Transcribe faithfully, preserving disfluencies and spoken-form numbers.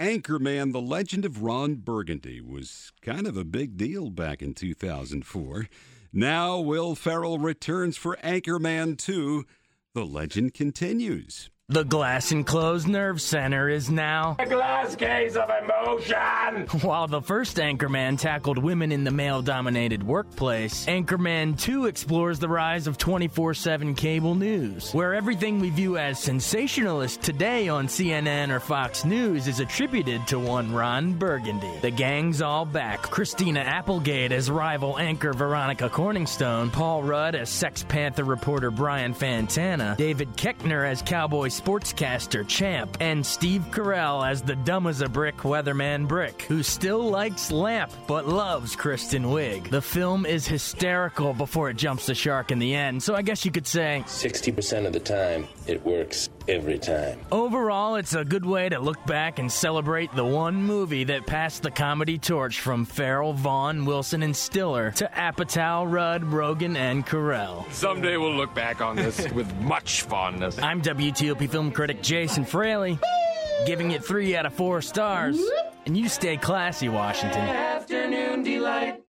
Anchorman: The Legend of Ron Burgundy was kind of a big deal back in two thousand four. Now Will Ferrell returns for Anchorman two. The legend continues. The Glass Enclosed Nerve Center is now a glass case of emotion. While the first Anchorman tackled women in the male-dominated workplace, Anchorman two explores the rise of twenty-four seven cable news, where everything we view as sensationalist today on C N N or Fox News is attributed to one Ron Burgundy. The gang's all back. Christina Applegate as rival anchor Veronica Corningstone, Paul Rudd as Sex Panther reporter Brian Fantana, David Koechner as cowboy sportscaster Champ, and Steve Carell as the dumb-as-a-brick weatherman Brick, who still likes Lamp but loves Kristen Wiig. The film is hysterical before it jumps the shark in the end, so I guess you could say sixty percent of the time, it works every time. Overall, it's a good way to look back and celebrate the one movie that passed the comedy torch from Farrell, Vaughn, Wilson, and Stiller to Apatow, Rudd, Rogen, and Carell. Someday we'll look back on this with much fondness. I'm W T O P film critic Jason Fraley, giving it three out of four stars. And you stay classy, Washington. Afternoon delight.